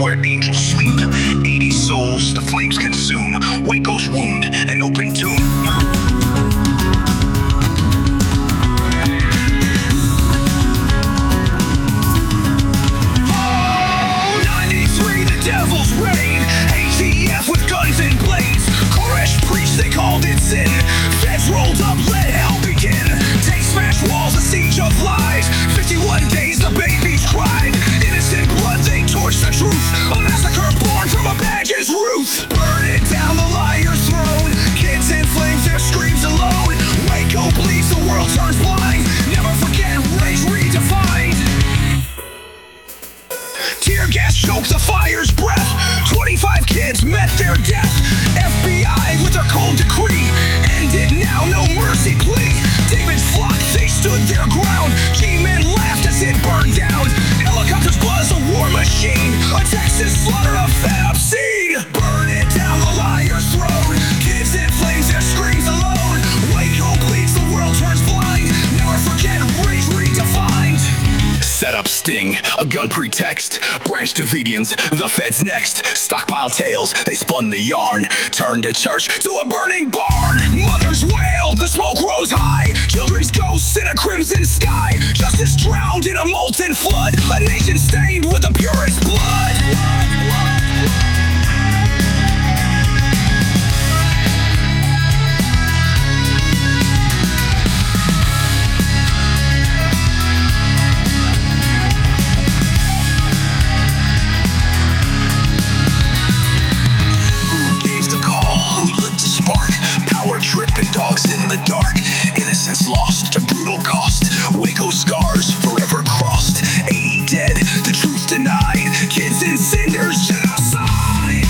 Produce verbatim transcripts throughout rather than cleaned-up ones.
where angels sleep. Eighty souls the flames consume. Waco's wound, an open tomb. Devil's reign, A T F with guns and blades. Koresh preached, they called it sin. Feds rolled up, let hell begin. Take smash walls, a siege of lies. Fifty-one days the babies cried. Innocent blood, they torched the truth. A massacre born from a badge's roof. Burning down the liar's throne. Kids in flames, their screams alone. Waco bleeds, the world turns blind. Never forget, rage redefined. Tear gas choked the fire's breath. Twenty-five kids met their death. F B I with their cold decree. End it now, no mercy plea. Demons flocked, they stood their ground. G-men laughed as it burned down. Helicopters buzz, a war machine. A Texas slaughter, a fed-up scene. Burn it down, the liar's throne. Kids in flames, their screams alone. Waco bleeds, the world turns blind. Never forget, rage redefined. Set up sting, a gun pretext. Branch Davidians, the feds next. Stockpile tales, they spun the yarn. Turned a church to a burning barn. Mothers wail, the smoke rose high. Children's ghosts in a crimson sky. Justice drowned in a molten flood. A nation stained with the purest blood. Tripping dogs in the dark, innocence lost to brutal cost. Waco scars forever crossed. eighty dead, the truth denied. Kids in cinders, genocide.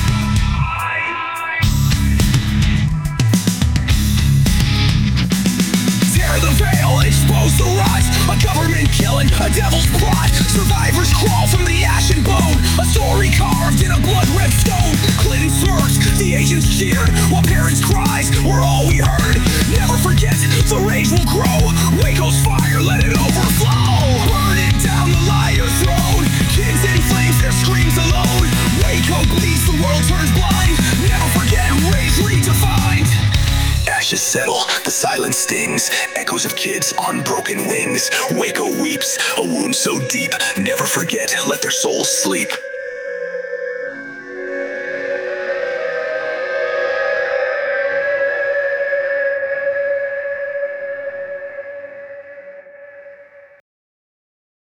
Tear the veil, expose the rot. A government killing, a devil's plot. Survivors crawl from the ash and bone. A story carved in a blood-red stone. Clinton smirked, the agents cheered, while parents' cries were all we heard. Never forget, the rage will grow. Waco's fire, let it overflow. Burn it down, the liar's throne. Kids in flames, their screams alone. Waco bleeds, the world turns blind. Never forget, rage redefined. Ashes settle, the silence stings. Echoes of kids on broken wings. Waco weeps, a wound so deep. Never forget, let their souls sleep.